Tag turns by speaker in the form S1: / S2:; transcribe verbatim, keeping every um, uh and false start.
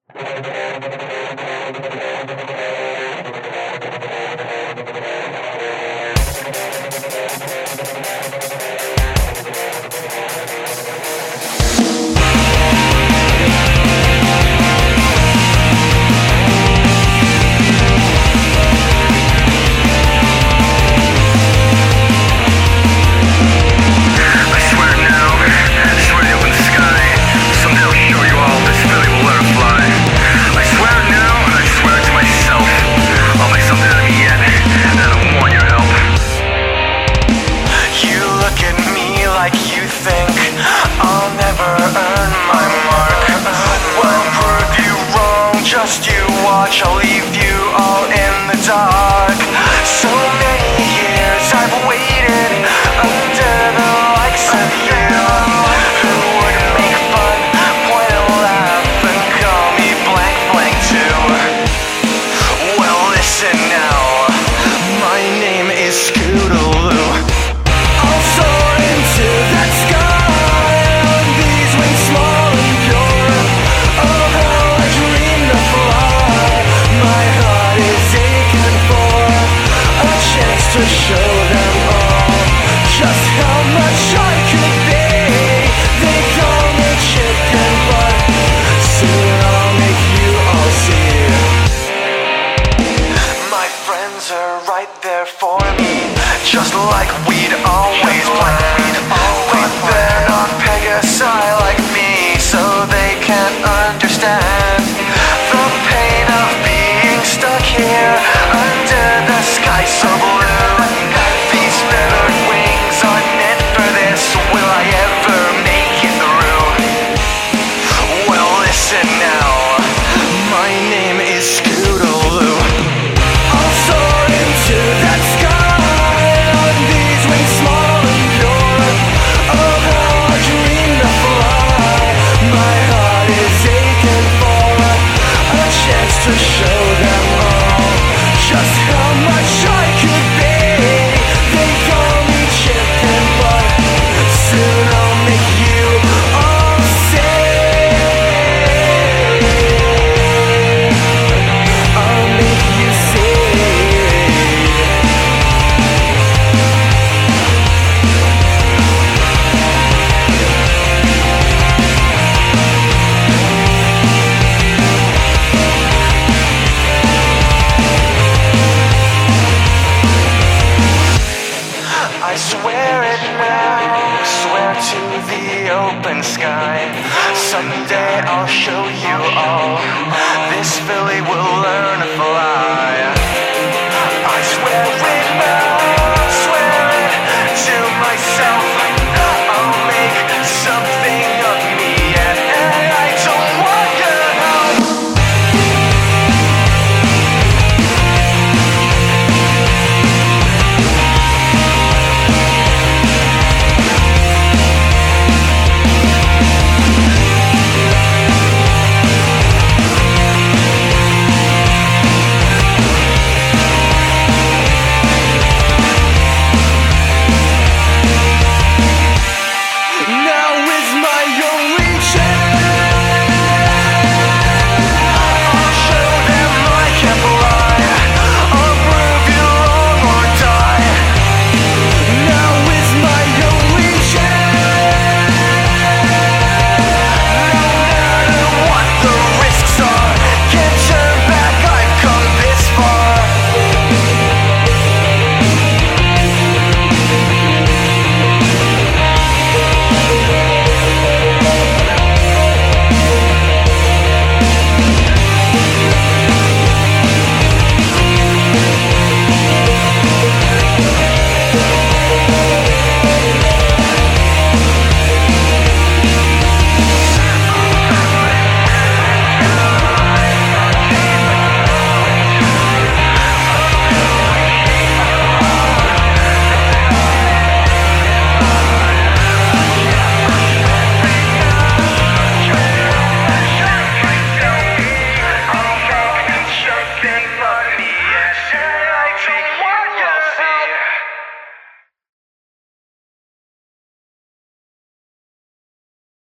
S1: Just you watch, I'll leave you all in the dark. So many years I've waited under the likes of you, who would make fun, point a laugh, and call me blank blank too. Well, listen now, my name is Scootaloo. I'll soar into that sky on these wings small and pure. Oh, how I dream to fly. My heart is aching for a chance to show them all just how much I could be. They call me chicken, but soon I'll make you all see. My friends are right there for me, just like we'd always planned. But they're not Pegasi like me, so they can't understand the pain of being stuck here under the sky so blue. These feathered wings aren't meant for this. Will I ever make it through? Well, listen now, my name is Scootaloo. I'll soar into that sky on these wings small and pure. Oh, how I dream to fly. My heart is aching for a chance to show them all just how much I could be. They call me chicken, but soon I'll make you all see. I'll make you see. I swear it now, swear to the open sky. Someday I'll show you all. This Philly will